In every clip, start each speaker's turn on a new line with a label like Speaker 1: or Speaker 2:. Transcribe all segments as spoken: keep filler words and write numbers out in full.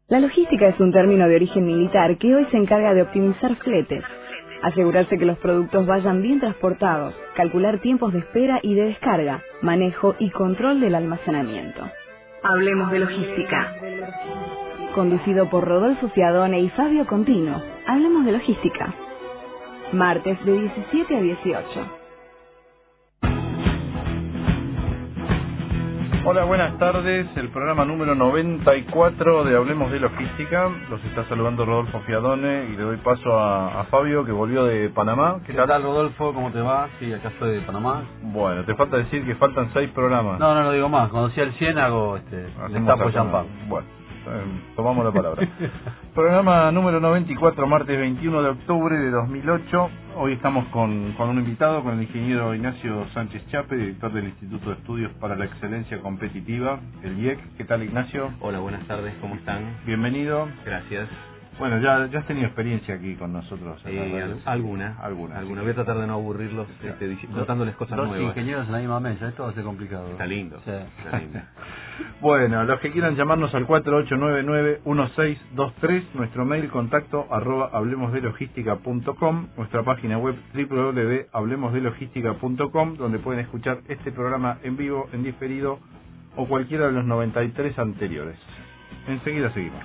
Speaker 1: La logística es un término de origen militar que hoy se encarga de optimizar fletes, asegurarse que los productos vayan bien transportados, calcular tiempos de espera y de descarga, manejo y control del almacenamiento. Hablemos de logística. Conducido por Rodolfo Fiadone y Fabio Contino, hablemos de logística. Martes de diecisiete a dieciocho.
Speaker 2: Hola, buenas tardes. El programa número noventa y cuatro de Hablemos de Logística. Los está saludando Rodolfo Fiadone y le doy paso a, a Fabio, que volvió de Panamá.
Speaker 3: ¿Qué, ¿Qué tal, Rodolfo? ¿Cómo te va? Sí, acá estoy de Panamá.
Speaker 2: Bueno, te falta decir que faltan seis programas.
Speaker 3: No, no lo digo más. Cuando sea el cien hago este, le tapo champán.
Speaker 2: Bueno, eh, tomamos la palabra. Programa número noventa y cuatro, martes veintiuno de octubre de dos mil ocho. Hoy estamos con, con un invitado, con el ingeniero Ignacio Sánchez Chape, director del Instituto de Estudios para la Excelencia Competitiva, el I E C. ¿Qué tal, Ignacio?
Speaker 4: Hola, buenas tardes, ¿cómo están?
Speaker 2: Bienvenido.
Speaker 4: Gracias.
Speaker 2: Bueno, ya, ya has tenido experiencia aquí con nosotros.
Speaker 4: Eh, alguna, alguna. Alguna. Voy a tratar de no aburrirlos, este, contándoles cosas
Speaker 3: Dos
Speaker 4: nuevas.
Speaker 3: Dos ingenieros en la misma mesa, esto va a ser complicado.
Speaker 4: Está lindo.
Speaker 3: Sí.
Speaker 4: Está lindo.
Speaker 2: Bueno, los que quieran llamarnos al cuatro ocho nueve nueve uno seis dos tres, nuestro mail contacto arroba hablemosdelogística punto com, nuestra página web doble u doble u doble u punto hablemos de logística punto com, donde pueden escuchar este programa en vivo, en diferido o cualquiera de los noventa y tres anteriores. Enseguida seguimos.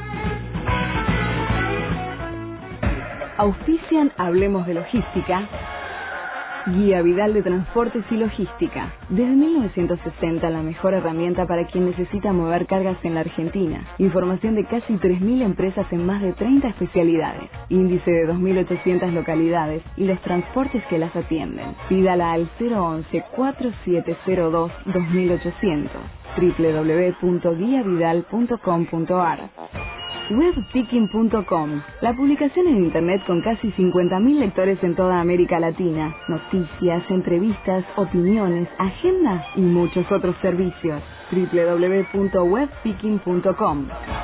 Speaker 1: Auspician Hablemos de Logística, Guía Vidal de Transportes y Logística. Desde mil novecientos sesenta, la mejor herramienta para quien necesita mover cargas en la Argentina. Información de casi tres mil empresas en más de treinta especialidades. Índice de dos mil ochocientas localidades y los transportes que las atienden. Pídala al cero once, cuatro siete cero dos, dos mil ochocientos. doble u doble u doble u punto guía vidal punto com punto a r. webpicking punto com, la publicación en internet con casi cincuenta mil lectores en toda América Latina, noticias, entrevistas, opiniones, agenda y muchos otros servicios. doble u doble u doble u punto webpicking punto com.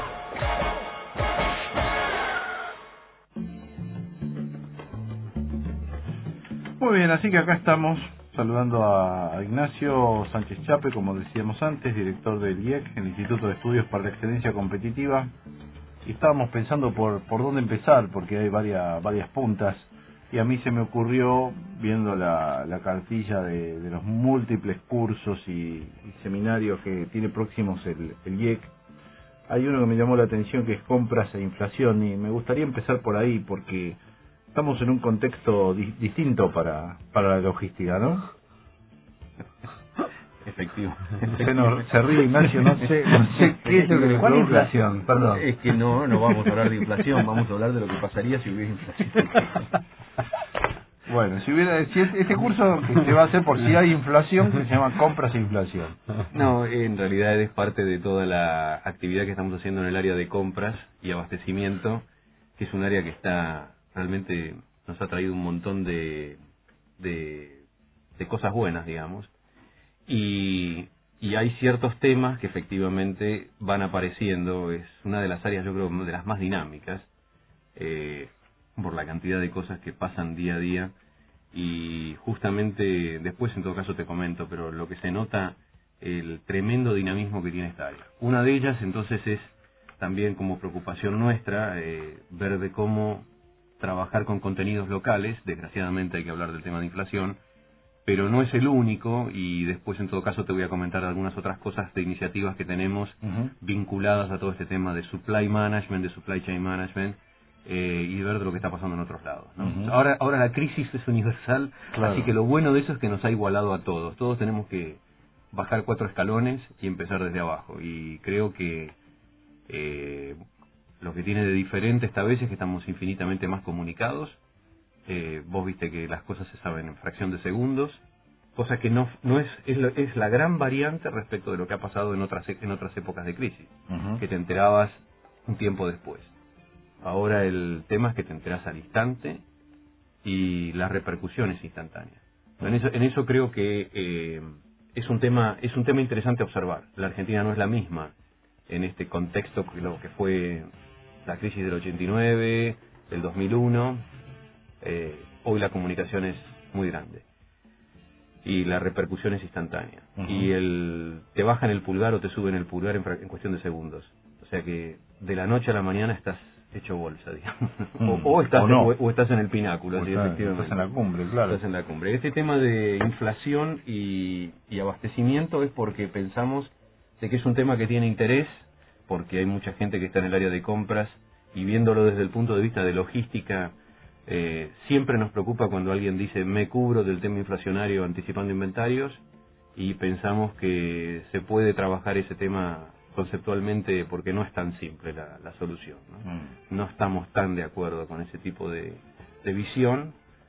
Speaker 2: Muy bien, así que acá estamos saludando a Ignacio Sánchez Chape, como decíamos antes, director del I E C, el Instituto de Estudios para la Excelencia Competitiva. Y estábamos pensando por por dónde empezar, porque hay varias varias puntas, y a mí se me ocurrió, viendo la, la cartilla de, de los múltiples cursos y, y seminarios que tiene próximos el, el I E C, hay uno que me llamó la atención, que es compras e inflación, y me gustaría empezar por ahí, porque estamos en un contexto di, distinto para para la logística, ¿no?
Speaker 4: Efectivo.
Speaker 2: Se, nos, se ríe Ignacio, no sé, no sé qué es lo que le
Speaker 3: ¿Cuál
Speaker 2: provoca.
Speaker 3: inflación? Perdón.
Speaker 4: Es que no, no vamos a hablar de inflación, vamos a hablar de lo que pasaría si hubiera inflación.
Speaker 2: Bueno, si hubiera, si es, este curso que se va a hacer por si hay inflación, que se llama compras e inflación.
Speaker 4: No, en realidad es parte de toda la actividad que estamos haciendo en el área de compras y abastecimiento, que es un área que está realmente nos ha traído un montón de de, de cosas buenas, digamos. Y, y hay ciertos temas que efectivamente van apareciendo. Es una de las áreas, yo creo, de las más dinámicas, eh, por la cantidad de cosas que pasan día a día. Y justamente, después en todo caso te comento, pero lo que se nota, el tremendo dinamismo que tiene esta área. Una de ellas, entonces, es también como preocupación nuestra, eh, ver de cómo trabajar con contenidos locales. Desgraciadamente hay que hablar del tema de inflación, pero no es el único, y después en todo caso te voy a comentar algunas otras cosas de iniciativas que tenemos uh-huh. vinculadas a todo este tema de supply management, de supply chain management, eh, y ver de lo que está pasando en otros lados, ¿no? Uh-huh. Ahora ahora la crisis es universal, claro. Así que lo bueno de eso es que nos ha igualado a todos. Todos tenemos que bajar cuatro escalones y empezar desde abajo, y creo que eh, lo que tiene de diferente esta vez es que estamos infinitamente más comunicados. Eh, vos viste que las cosas se saben en fracción de segundos, cosa que no no es es, lo, es la gran variante respecto de lo que ha pasado en otras en otras épocas de crisis, uh-huh. que te enterabas un tiempo después. Ahora el tema es que te enteras al instante y las repercusiones instantáneas. Uh-huh. En eso en eso creo que eh, es un tema es un tema interesante a observar. La Argentina no es la misma en este contexto que lo que fue la crisis del ochenta y nueve, del dos mil uno. Eh, hoy la comunicación es muy grande y la repercusión es instantánea. Uh-huh. Y el te bajan el pulgar o te suben el pulgar en, en cuestión de segundos. O sea, sea que de la noche a la mañana estás hecho bolsa, digamos.
Speaker 2: Mm,
Speaker 4: o, o, estás
Speaker 2: o, no.
Speaker 4: en, o estás en el pináculo,
Speaker 2: o
Speaker 4: sí,
Speaker 2: está,
Speaker 4: efectivamente.
Speaker 2: Estás en la cumbre, claro.
Speaker 4: Estás en la cumbre. Este tema de inflación y, y abastecimiento es porque pensamos de que es un tema que tiene interés, porque hay mucha gente que está en el área de compras y viéndolo desde el punto de vista de logística, eh, siempre nos preocupa cuando alguien dice me cubro del tema inflacionario anticipando inventarios, y pensamos que se puede trabajar ese tema conceptualmente porque no es tan simple la, la solución, ¿no? Mm. No estamos tan de acuerdo con ese tipo de, de visión.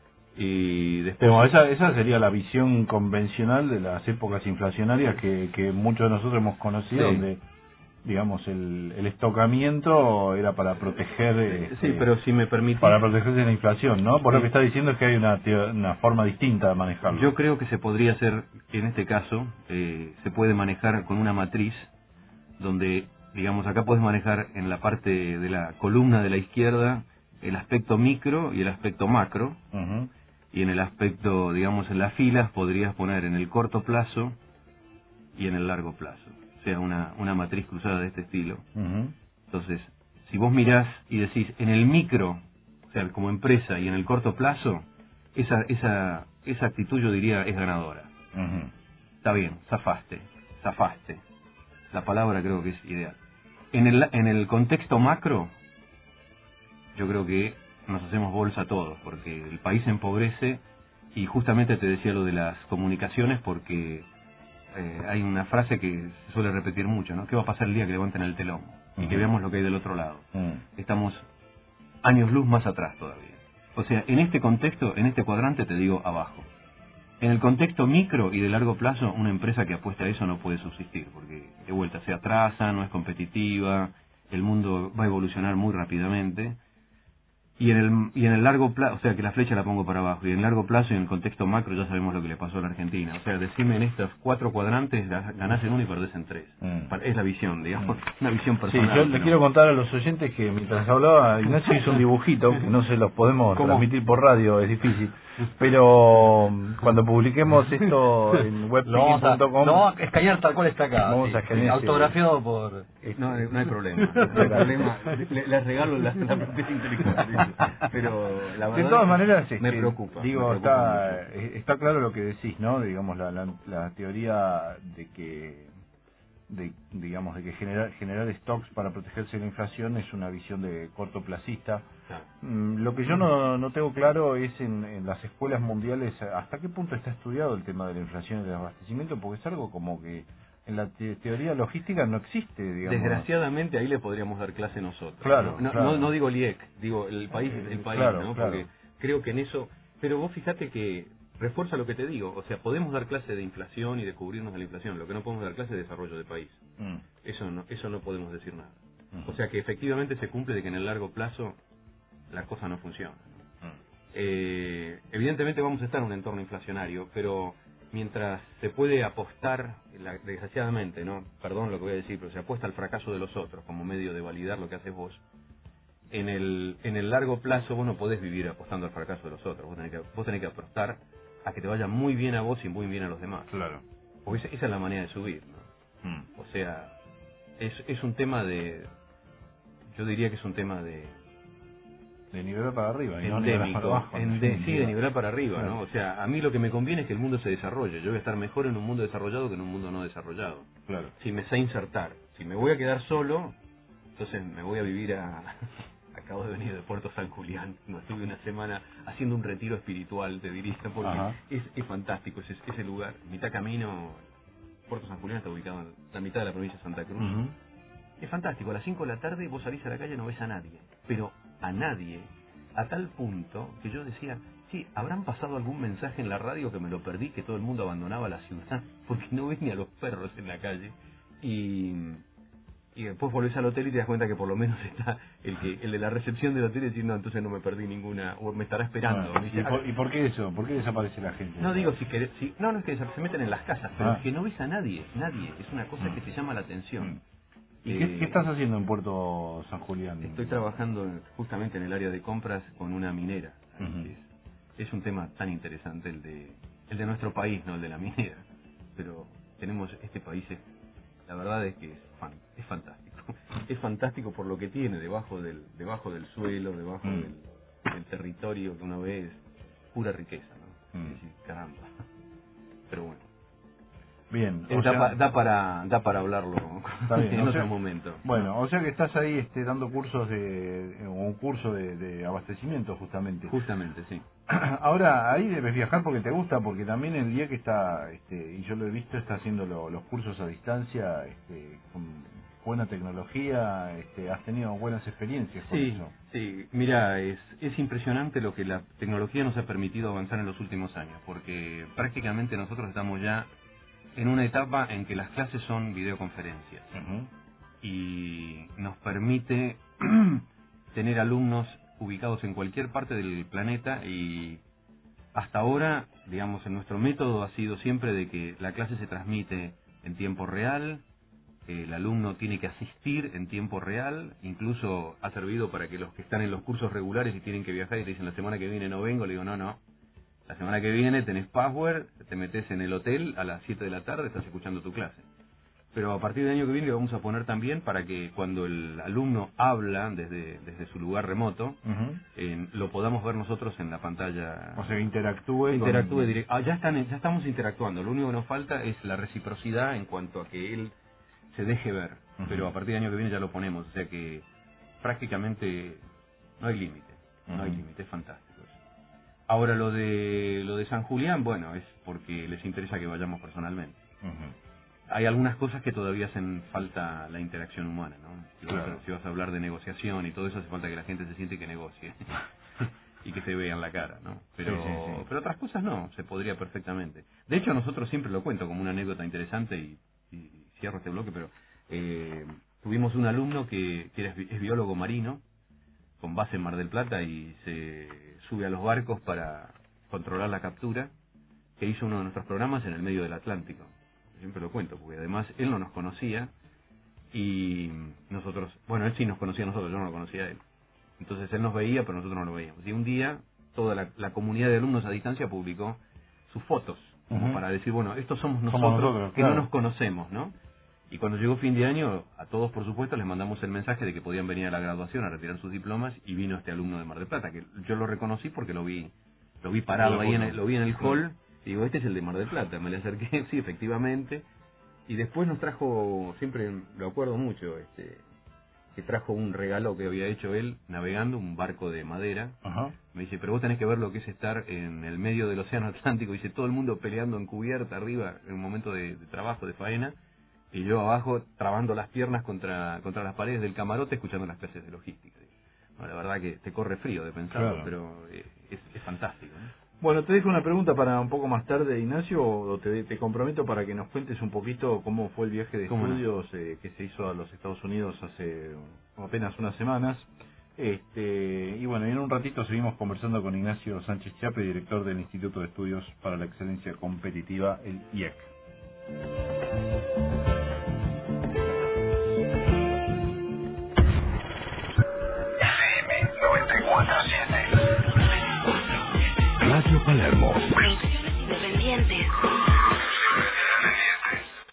Speaker 4: Y después
Speaker 2: Pero esa esa sería la visión convencional de las épocas inflacionarias que, que muchos de nosotros hemos conocido, sí. Donde digamos el, el estocamiento era para proteger
Speaker 4: sí,
Speaker 2: este,
Speaker 4: pero si me permitís,
Speaker 2: para protegerse de la inflación, ¿no? Por sí. Lo que está diciendo es que hay una una forma distinta de manejarlo.
Speaker 4: Yo creo que se podría hacer, en este caso, eh, se puede manejar con una matriz donde, digamos, acá puedes manejar en la parte de la columna de la izquierda el aspecto micro y el aspecto macro. Uh-huh. Y en el aspecto, digamos, en las filas podrías poner en el corto plazo y en el largo plazo. O sea, una, una matriz cruzada de este estilo. Uh-huh. Entonces, si vos mirás y decís en el micro, o sea, como empresa, y en el corto plazo, esa esa esa actitud yo diría es ganadora. Uh-huh. Está bien, zafaste, zafaste. La palabra creo que es ideal. En el, en el contexto macro, yo creo que nos hacemos bolsa todos, porque el país empobrece, y justamente te decía lo de las comunicaciones, porque eh, hay una frase que se suele repetir mucho, ¿no? ¿Qué va a pasar el día que levanten el telón? Uh-huh. Y que veamos lo que hay del otro lado. Uh-huh. Estamos años luz más atrás todavía. O sea, en este contexto, en este cuadrante te digo abajo. En el contexto micro y de largo plazo, una empresa que apuesta a eso no puede subsistir, porque de vuelta se atrasa, no es competitiva, el mundo va a evolucionar muy rápidamente. Y en el y en el largo plazo, o sea que la flecha la pongo para abajo, y en el largo plazo y en el contexto macro ya sabemos lo que le pasó a la Argentina. O sea, decime en estos cuatro cuadrantes, ganás en uno y perdés en tres. Mm. Es la visión, digamos, mm. una visión personal.
Speaker 2: Sí, yo le no. quiero contar a los oyentes que mientras hablaba Ignacio hizo un dibujito, que no se los podemos ¿Cómo? transmitir por radio, es difícil. Pero cuando publiquemos esto en webpicking punto com,
Speaker 3: lo vamos a escanear tal cual está acá.
Speaker 2: Vamos
Speaker 3: sí,
Speaker 2: a escanear.
Speaker 3: Autografiado por...
Speaker 4: No, no hay problema. No hay problema. Les le regalo la, la propia inteligencia. Pero la verdad
Speaker 2: de todas maneras
Speaker 4: me
Speaker 2: este,
Speaker 4: preocupa.
Speaker 2: Digo,
Speaker 4: me preocupa
Speaker 2: está mucho. Está claro lo que decís, ¿no? Digamos, la, la, la teoría de que... de digamos de que generar generar stocks para protegerse de la inflación es una visión de cortoplacista. Ah. Mm, lo que yo no, no tengo claro es en, en las escuelas mundiales hasta qué punto está estudiado el tema de la inflación y del abastecimiento, porque es algo como que en la te teoría logística no existe, digamos.
Speaker 4: Desgraciadamente ahí le podríamos dar clase nosotros.
Speaker 2: Claro,
Speaker 4: no,
Speaker 2: claro.
Speaker 4: no, no digo el I E C, digo el país, el país,
Speaker 2: claro,
Speaker 4: ¿no?
Speaker 2: Claro.
Speaker 4: Porque creo que en eso, pero vos fíjate que refuerza lo que te digo, o sea, podemos dar clase de inflación y de cubrirnos de la inflación, lo que no podemos dar clase es de desarrollo de país. Mm. Eso no eso no podemos decir nada. Uh-huh. O sea que efectivamente se cumple de que en el largo plazo la cosa no funciona. Uh-huh. Eh, evidentemente vamos a estar en un entorno inflacionario, pero mientras se puede apostar, la, desgraciadamente, no, perdón lo que voy a decir, pero se apuesta al fracaso de los otros como medio de validar lo que haces vos, en el en el largo plazo vos no podés vivir apostando al fracaso de los otros, vos tenés que, vos tenés que apostar a que te vaya muy bien a vos y muy bien a los demás.
Speaker 2: Claro.
Speaker 4: Porque esa, esa es la manera de subir, ¿no? Mm. O sea, es es un tema de, yo diría que es un tema de
Speaker 2: de nivelar para arriba y no
Speaker 4: endémico,
Speaker 2: nivelar para abajo.
Speaker 4: En de, sí, de nivelar para arriba, claro. ¿no? O sea, a mí lo que me conviene es que el mundo se desarrolle. Yo voy a estar mejor en un mundo desarrollado que en un mundo no desarrollado.
Speaker 2: Claro.
Speaker 4: Si me sé insertar, si me voy a quedar solo, entonces me voy a vivir a acabo de venir de Puerto San Julián, no estuve una semana haciendo un retiro espiritual, te diría, porque es, es fantástico ese, ese lugar. Mitad camino, Puerto San Julián está ubicado en la mitad de la provincia de Santa Cruz. Uh-huh. Es fantástico, a las cinco de la tarde vos salís a la calle y no ves a nadie, pero a nadie, a tal punto que yo decía, sí, habrán pasado algún mensaje en la radio que me lo perdí, que todo el mundo abandonaba la ciudad, porque no ves ni a los perros en la calle, y... y después volvés al hotel y te das cuenta que por lo menos está el que el de la recepción del hotel diciendo, no, entonces no me perdí ninguna, o me estará esperando.
Speaker 2: Ah, ¿y, por, ¿Y por qué eso? ¿Por qué desaparece la gente?
Speaker 4: No digo si querés, si, no, no es que se meten en las casas, pero ah. es que no ves a nadie, nadie, es una cosa mm. que te llama la atención.
Speaker 2: ¿Y eh, qué, qué estás haciendo en Puerto San Julián?
Speaker 4: Estoy trabajando justamente en el área de compras con una minera. Uh-huh. es, es un tema tan interesante el de el de nuestro país, no el de la minera, pero tenemos este país, es, la verdad es que es, fan, es fantástico. es fantástico por lo que tiene debajo del debajo del suelo, debajo
Speaker 2: mm.
Speaker 4: del, del territorio que uno ve, es pura riqueza, ¿no?
Speaker 2: Mm.
Speaker 4: Es decir, caramba. Pero bueno.
Speaker 2: Bien,
Speaker 4: Eh,
Speaker 2: o
Speaker 4: da,
Speaker 2: sea,
Speaker 4: pa, da para da para hablarlo
Speaker 2: bien,
Speaker 4: en
Speaker 2: o
Speaker 4: otro
Speaker 2: sea,
Speaker 4: momento.
Speaker 2: Bueno, o sea que estás ahí este, dando cursos de, o un curso de, de abastecimiento justamente.
Speaker 4: Justamente, sí.
Speaker 2: Ahora, ahí debes viajar porque te gusta, porque también el día que está, este, y yo lo he visto, está haciendo lo, los cursos a distancia, este, con buena tecnología, este, has tenido buenas experiencias con
Speaker 4: Sí,
Speaker 2: eso.
Speaker 4: sí, mira, es, es impresionante lo que la tecnología nos ha permitido avanzar en los últimos años, porque prácticamente nosotros estamos ya en una etapa en que las clases son videoconferencias.
Speaker 2: Uh-huh.
Speaker 4: Y nos permite tener alumnos ubicados en cualquier parte del planeta, y hasta ahora, digamos, en nuestro método ha sido siempre de que la clase se transmite en tiempo real, el alumno tiene que asistir en tiempo real, incluso ha servido para que los que están en los cursos regulares y tienen que viajar y te dicen la semana que viene no vengo, le digo no, no, la semana que viene tenés password, te metes en el hotel a las siete de la tarde, estás escuchando tu clase. Pero a partir del año que viene le vamos a poner también para que cuando el alumno habla desde desde su lugar remoto,
Speaker 2: Uh-huh.
Speaker 4: eh, lo podamos ver nosotros en la pantalla.
Speaker 2: O sea, que interactúe.
Speaker 4: Interactúe
Speaker 2: con...
Speaker 4: directo. Ah, ya, están, ya estamos interactuando. Lo único que nos falta es la reciprocidad en cuanto a que él se deje ver.
Speaker 2: Uh-huh.
Speaker 4: Pero a partir del año que viene ya lo ponemos. O sea que prácticamente no hay límite. No hay
Speaker 2: Uh-huh.
Speaker 4: límite, es fantástico. Ahora lo de lo de San Julián, bueno, es porque les interesa que vayamos personalmente.
Speaker 2: Uh-huh.
Speaker 4: Hay algunas cosas que todavía hacen falta la interacción humana, ¿no? Si,
Speaker 2: claro.
Speaker 4: vas a, si vas a hablar de negociación y todo eso, hace falta que la gente se siente que negocie y que se vea en la cara, ¿no? Pero,
Speaker 2: sí, sí, sí.
Speaker 4: pero otras cosas no, se podría perfectamente. De hecho, nosotros siempre lo cuento como una anécdota interesante y, y cierro este bloque, pero eh, tuvimos un alumno que, que era, es biólogo marino, con base en Mar del Plata, y se sube a los barcos para controlar la captura, que hizo uno de nuestros programas en el medio del Atlántico. Siempre lo cuento, porque además él no nos conocía y nosotros, bueno, él sí nos conocía a nosotros, yo no lo conocía a él. Entonces él nos veía, pero nosotros no lo veíamos. Y un día toda la, la comunidad de alumnos a distancia publicó sus fotos, como uh-huh. para decir, bueno, estos somos nosotros,
Speaker 2: somos nosotros
Speaker 4: que
Speaker 2: claro.
Speaker 4: no nos conocemos, ¿no? Y cuando llegó fin de año, a todos por supuesto les mandamos el mensaje de que podían venir a la graduación a retirar sus diplomas, y vino este alumno de Mar del Plata, que yo lo reconocí porque lo vi lo vi parado ahí, en el, lo vi en el hall, y digo, este es el de Mar del Plata, me le acerqué, sí, efectivamente, y después nos trajo, siempre lo acuerdo mucho, este que trajo un regalo que había hecho él navegando, un barco de madera.
Speaker 2: Ajá.
Speaker 4: Me dice, pero vos tenés que ver lo que es estar en el medio del océano Atlántico, dice, todo el mundo peleando en cubierta arriba en un momento de, de trabajo, de faena, y yo abajo trabando las piernas contra contra las paredes del camarote escuchando las clases de logística. Bueno, la verdad que te corre frío de pensarlo, claro. pero eh, es, es fantástico, ¿no?
Speaker 2: Bueno, te dejo una pregunta para un poco más tarde, Ignacio, o te, te comprometo para que nos cuentes un poquito cómo fue el viaje de estudios no? eh, que se hizo a los Estados Unidos hace apenas unas semanas. Este, y bueno, en un ratito seguimos conversando con Ignacio Sánchez Chape, director del Instituto de Estudios para la Excelencia Competitiva, el I E C.